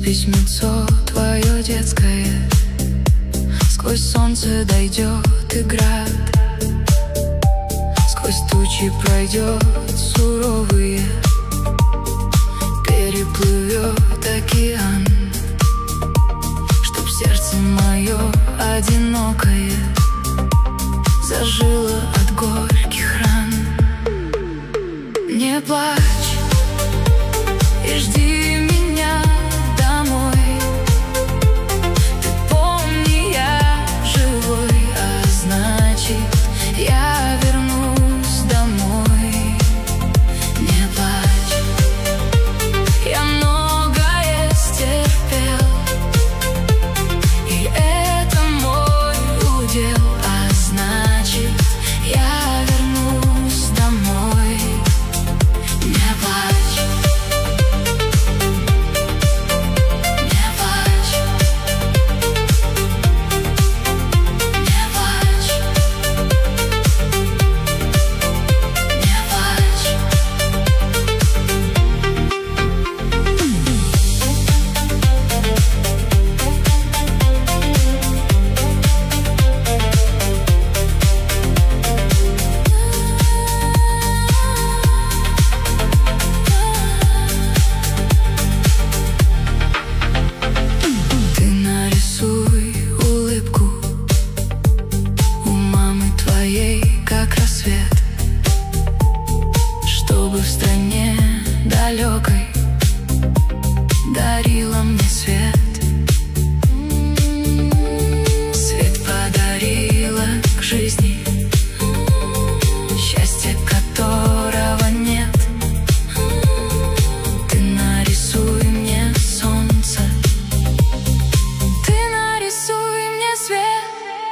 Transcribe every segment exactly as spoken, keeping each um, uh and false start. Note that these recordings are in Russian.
письмецо твое детское, сквозь солнце дойдет и град, сквозь тучи пройдет суровые, переплывет океан, чтоб сердце мое одинокое зажило от горьких ран. Не плачь и жди меня домой. Ты помни, я живой, а значит, я вернусь домой. Не плачь, я многое стерпел, и это мой удел, а значит, я вернусь домой. Не плачь, не плачь, не плачь, не плачь. Ты нарисуй улыбку у мамы твоей, как рассвет, чтобы в стране далекой дарила мне свет. Свет подарила к жизни, счастья которого нет. Ты нарисуй мне солнце, ты нарисуй мне свет.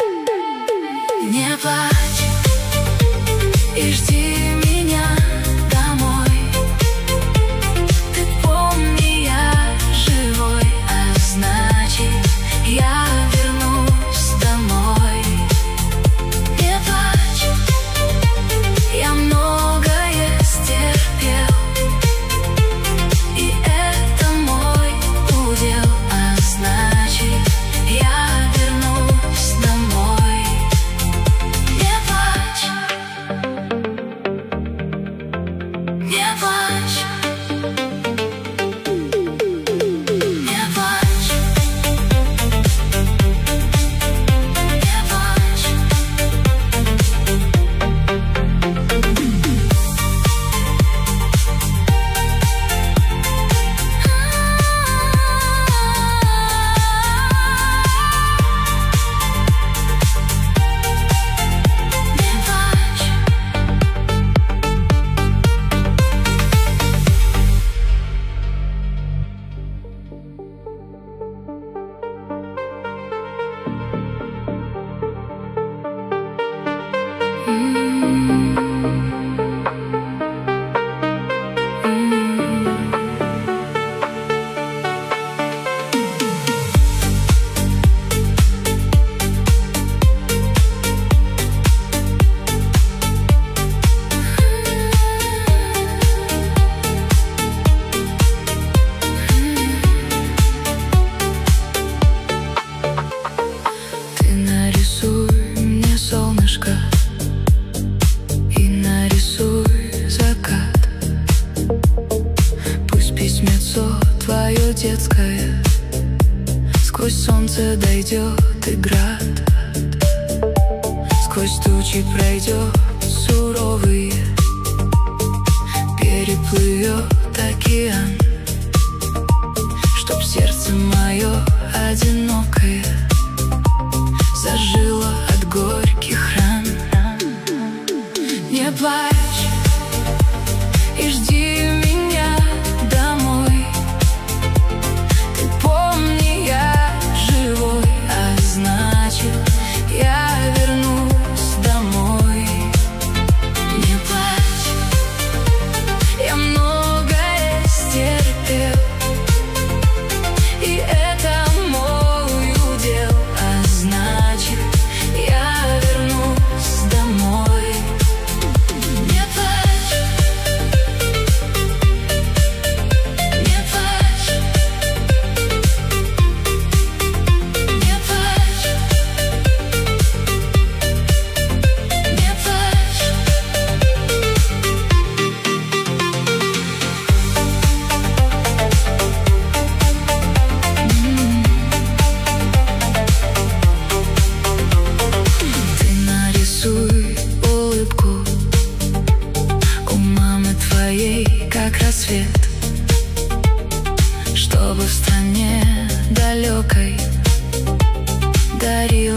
Не плачь и жди меня домой. Ты помни, я живой, а значит, я вернусь домой. Не плачь, я многое стерпел, и это мой удел, а значит, я вернусь домой. Не плачь, не плачь, не плачь, не плачь. Не плачь. Ты нарисуй мне солнышко и нарисуй закат. Пусть письмецо твое детское сквозь солнце дойдет и град, сквозь тучи пройдет суровые, переплывет океан, чтоб сердце мое одинокое зажило от горьких ран. Не плачь и жди меня домой. Ты помни, я живой, а значит, я вернусь домой. Не плачь, я многое стерпел, и это мой удел. чтобы в стране далекой дарил